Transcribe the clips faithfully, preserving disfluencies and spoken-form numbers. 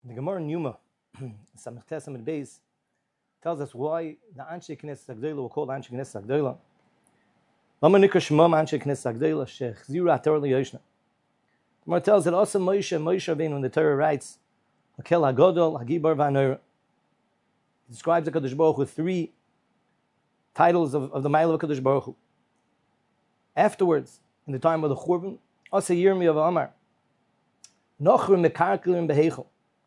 The Gemara in Yuma, Samech Tes Amud Beis, tells us why the Anshe Knesset Agdola were called Anshe Knesset Agdola. Lama Nikra Shemam Anshe Knesset Agdola Shechziru Ator Liyoshna. The Gemara tells that also Moshe, Moshe Rabbeinu, when the Torah writes, Hakel HaGodol, HaGibar VaNoira, it describes the Kadosh Baruch with three titles of, of the Ma'ila of Kadosh Baruch Hu. Afterwards, in the time of the Churban, Asa Yirmi of Amar, Nochrim Mekarkelim Behechel.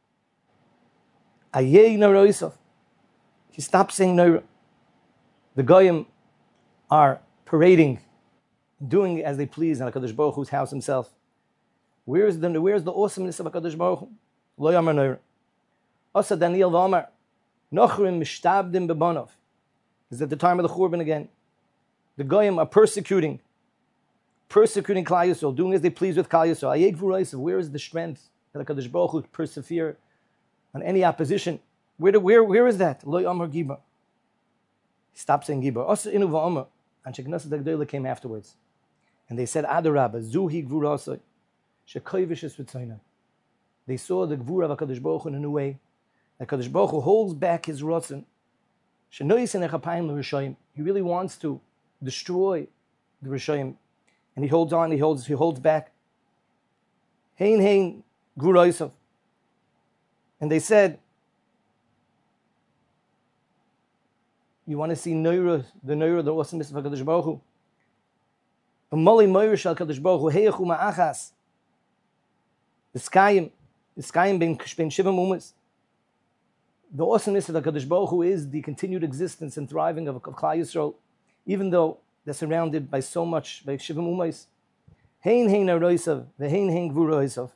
Ayei Naroisov. He stopped saying Noira. The Goyim are parading, doing as they please in HaKadosh Baruch Hu's house himself. Where is the, where is the awesomeness of HaKadosh Baruch Hu? Lo Yamar Noira. Asa Daniel V'Amar, Nochrim Mishtabdim Bebanov. Is at the time of the Churban again. The Goyim are persecuting, persecuting Klal Yisrael, doing as they please with Klal Yisrael. Ayei Gvuraisav. Where is the strength that HaKadosh Baruch Hu persevere on any opposition? Where, do, where, where is that? Lo Yamar Gibar. Stop saying Gibar. Also Inu V'Amar. And Sheknesset Agdola came afterwards. And they said, Adarabba, Zuhi Gvurasai, Shekoivish es Ritzaina. They saw the Gvura of HaKadosh Baruch Hu in a new way. That HaKadosh Baruch Hu holds back his Ratzon. Shenoyisen Echapayim L'Rishayim. He really wants to destroy the Rishayim. And he holds on, he holds, he holds back. Hein Hein Gvuraisav. And they said, you want to see Noira, the Noira, the awesomeness of HaKadosh Baruch Hu? Umali Moira shal HaKadosh Baruch Hu, Heyachu Ma'achas. The Skayim, the Skayim ben Shiva Mumas. The awesomeness of HaKadosh Baruch Hu is the continued existence and thriving of, of Klal Yisrael, even though they're surrounded by so much, by Shiva Mumas. Hein Hein Aroisav, the Hein Hein Gvuroisav.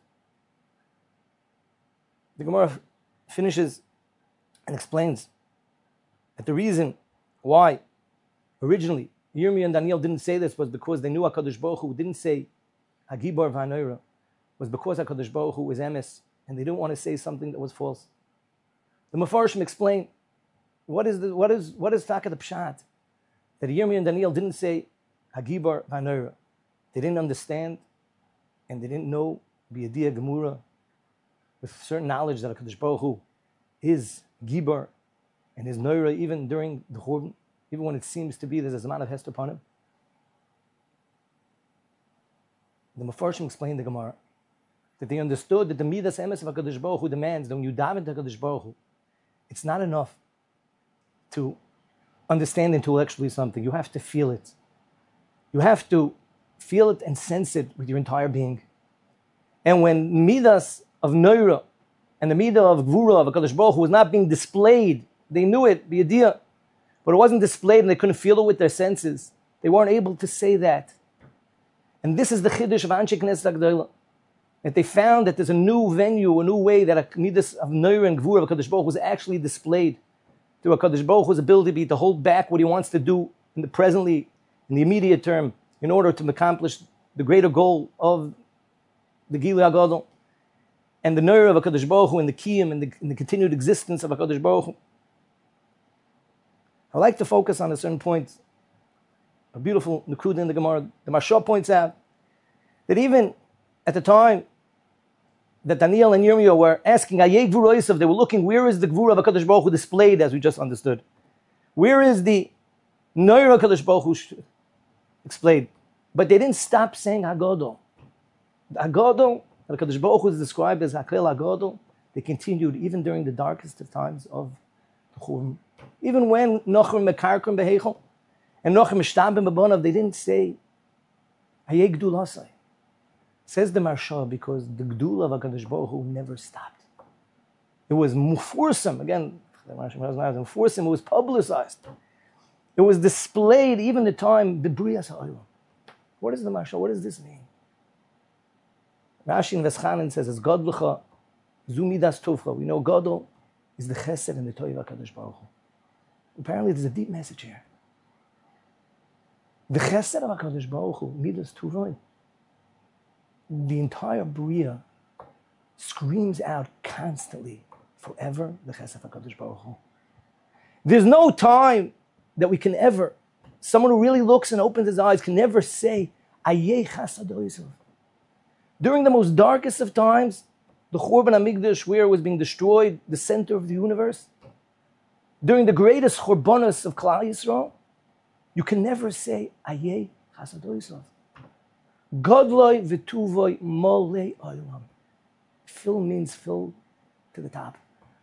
The Gemara finishes and explains that the reason why originally Yirmiyah and Daniel didn't say this was because they knew HaKadosh Baruch Hu didn't say Hagibar VaNoira, was because HaKadosh Baruch Hu was emes, and they didn't want to say something that was false. The Mefarshim explain what is the, what is what is Taka the Pshat, that Yirmiyah and Daniel didn't say Hagibar VaNoira. They didn't understand, and they didn't know B'yadiyah Gemura with certain knowledge that HaKadosh Baruch Hu is Gibar and his Noira, even during the Churban, even when it seems to be there's a Zman of Hester upon him. The Mefarshim explained the Gemara that they understood that the Midas Emes of HaKadosh Baruch Hu demands that when you dive into HaKadosh Baruch Hu, it's not enough to understand intellectually something. You have to feel it. You have to feel it and sense it with your entire being. And when Midas of Noira and the Midah of Gvura of HaKadosh Baruch Hu was not being displayed, they knew it, the idea, but it wasn't displayed and they couldn't feel it with their senses. They weren't able to say that. And this is the Chiddush of Anshe Knesset Agdola, that they found that there's a new venue, a new way that a Midas of Noira and Gvura of HaKadosh Baruch Hu was actually displayed through HaKadosh Baruch Hu's ability to hold back what he wants to do in the presently, in the immediate term, in order to accomplish the greater goal of the Gilui HaGadol and the Noira of HaKadosh Baruch Hu and the Kiyum and the, and the continued existence of HaKadosh Baruch Hu. I like to focus on a certain point, a beautiful Nukuda in the Gemara. The Maharsha points out that even at the time that Daniel and Yirmiyah were asking Ayei Gvuroisav, they were looking, where is the Gvura of HaKadosh Baruch Hu displayed, as we just understood? Where is the Noira of HaKadosh Baruch Hu explained? But they didn't stop saying Hagodol. The Hagodol, that HaKadosh Baruch Hu is described as Hakel Hagodol, they continued even during the darkest of times of the Churban. Even when Nochrim Mekarkelim Behechel and Nochrim Mishtabim Bebanov, they didn't say Hayei Gdulasai. Says the Maharsha, because the Gdula of HaKadosh Baruch Hu never stopped. It was Mufursam, again, Mufursam, it was publicized. It was displayed even the time, the B'riyas HaOlam. What is the Maharsha? What does this mean? Rashi in Veschanin says, as Godlucha, Zumidas Tovcha. We know Godol is the Chesed and the Toiv HaKadosh Baruch Hu. Apparently there's a deep message here. The Chesed of HaKadosh Baruch Hu, Midas Tuvoin, the entire Bria screams out constantly, forever, the Chesed of HaKadosh Baruch Hu. There's no time that we can ever, someone who really looks and opens his eyes can never say, Ayei Chasad Oisav. During the most darkest of times, the Churban HaMikdash, where it was being destroyed, the center of the universe, during the greatest Churbanos of Klal Yisrael, you can never say, Ayeh Chasadoisav. Godloi v'tuvoi molei olam. Fill means fill to the top.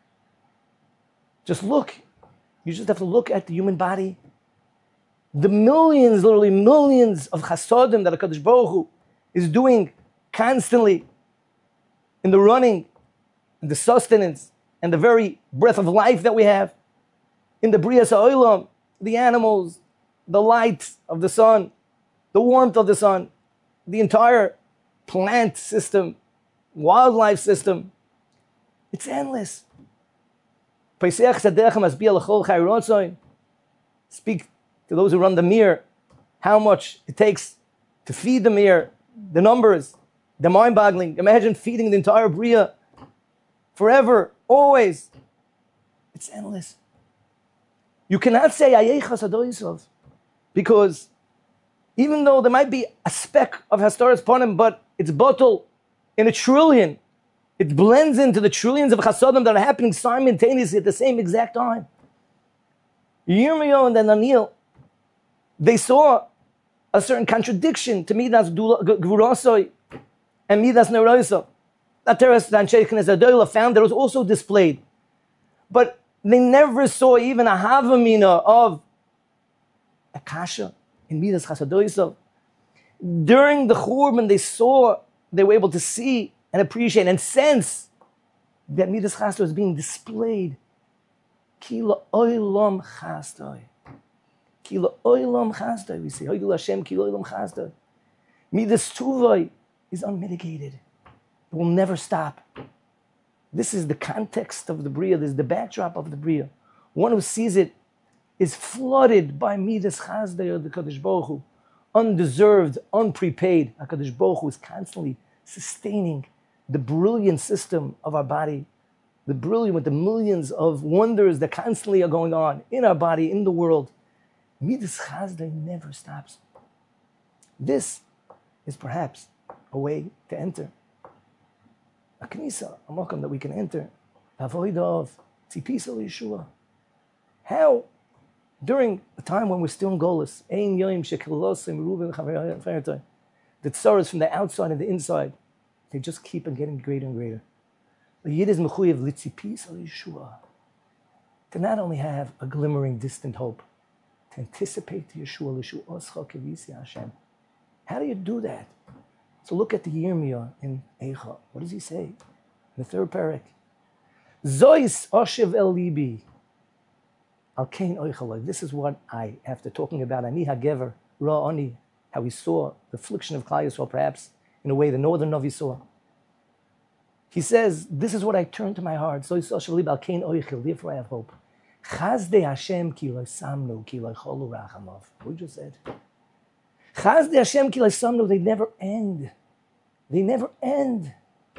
Just look. You just have to look at the human body. The millions, literally millions of chasadim that HaKadosh Baruch Hu is doing constantly in the running, in the sustenance, and the very breath of life that we have, in the Brias HaOlam, the animals, the light of the sun, the warmth of the sun, the entire plant system, wildlife system. It's endless. Speak to those who run the mir, how much it takes to feed the mir, the numbers, the mind-boggling. Imagine feeding the entire Bria forever, always. It's endless. You cannot say Ayeh Chasadoisav, because even though there might be a speck of Hastaras Panim, but it's bottled in a trillion. It blends into the trillions of chasadim that are happening simultaneously at the same exact time. Yirmiyahu and then Daniel, they saw a certain contradiction to Midas Gvurasoi and Midas Neroisa. That Teres Danshei Knesset Adoila found that it was also displayed. But they never saw even a Havamina of a Kasha in Midas Chasadoisa. During the Churban, they saw, they were able to see and appreciate and sense that Midas Chasdoi is being displayed. Kila oilam chasdoi. Kila oilam chasdoi. We say, Hoidul Hashem, Kila oilam chasdoi. Midas Tuvoi is unmitigated. It will never stop. This is the context of the Bria. This is the backdrop of the Bria. One who sees it is flooded by Midas Chasdoi of the Kadosh Baruch Hu. Undeserved, unprepaid. HaKadosh Baruch Hu is constantly sustaining the brilliant system of our body, the brilliant with the millions of wonders that constantly are going on in our body, in the world. Midas Chasdoi never stops. This is perhaps a way to enter a knisa, a makam that we can enter. Avodah of tzipisa Yeshua. How, during a time when we're still in Golus, ein yoim shekilosim ruven chavertoi, the tsaras from the outside and the inside, they just keep on getting greater and greater. The Yid is mechuyev litzipis al Yeshua, to not only have a glimmering, distant hope, to anticipate the Yeshua, Yeshua oscha kevisi Hashem. How do you do that? So look at the Yirmiyah in Eicha. What does he say? In the third parak. Zois oshev el libi, al kein oichaloi. This is what I, after talking about ani hagever ra ani, how we saw the affliction of Klal Yisrael, perhaps in a way the northern Navi saw. He says, this is what I turn to my heart. So therefore I have hope. Chazdei Hashem ki lo samnu ki lo cholu rachamov. We just said. Chazdei Hashem ki lo samnu, they never end. They never end.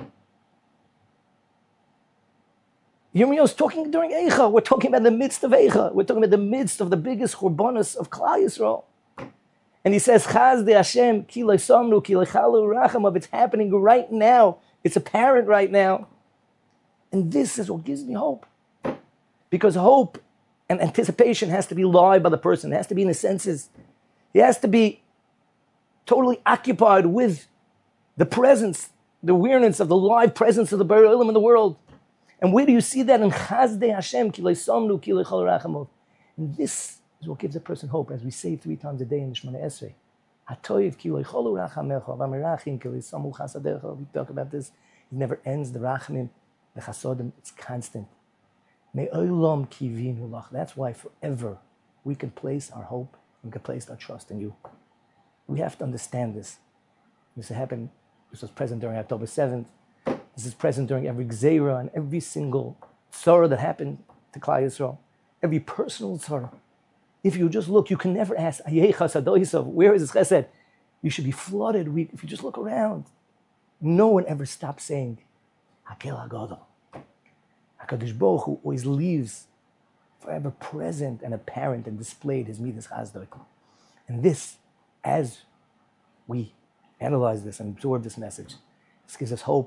Yirmiyahu is talking during Eicha. We're talking about the midst of Eicha. We're talking about the midst of the biggest Churbanos of Klal Yisrael. And he says, Chazdei Hashem ki lo samnu ki lo cholu rachamov. It's happening right now. It's apparent right now. And this is what gives me hope. Because hope and anticipation has to be live by the person. It has to be in his senses. He has to be totally occupied with the presence, the awareness of the live presence of the Borei Olam in the world. And where do you see that? In Chazdei Hashem, ki lo samnu ki lo cholu rachamov. And this is what gives a person hope, as we say three times a day in the Shemona Esrei. Hatoiv ki lo cholu rachamecha, v'amerachim ki lo samu chasadecha. We talk about this. It never ends, the rachamim, the chasodim, it's constant. Me'olam kivinu lach. That's why forever we can place our hope, we can place our trust in you. We have to understand this. This happened, this was present during October seventh. This is present during every gzeira and every single tzara that happened to Klal Yisrael. Every personal tzara. If you just look, you can never ask, Ayeh Chasadoisav, where is this chesed? You should be flooded. We, if you just look around, no one ever stops saying, Hakel HaGadol. HaKadosh Baruch Hu always leaves forever present and apparent and displayed his Midas Chasdoi. And this, as we analyze this and absorb this message, this gives us hope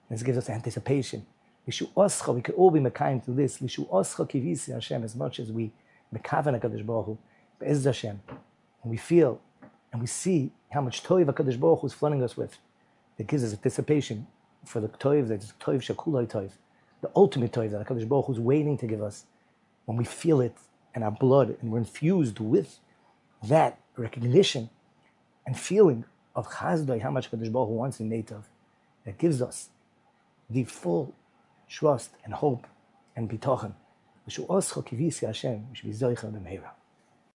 This gives us anticipation. Lishu oscha, we could all be mekayim to this. Lishu oscha kivisi Hashem, as much as we mekaven HaKadosh Baruch Hu, be'ez Hashem, and we feel and we see how much toiv HaKadosh Baruch Hu is flooding us with. It gives us anticipation for the toiv, that is toiv shakulai toiv, the ultimate toiv that HaKadosh Baruch Hu is waiting to give us. When we feel it in our blood and we're infused with that recognition and feeling of chazdai, how much HaKadosh Baruch Hu wants in native, that gives us the full trust and hope and bitachon. We should be zoicha b'meira.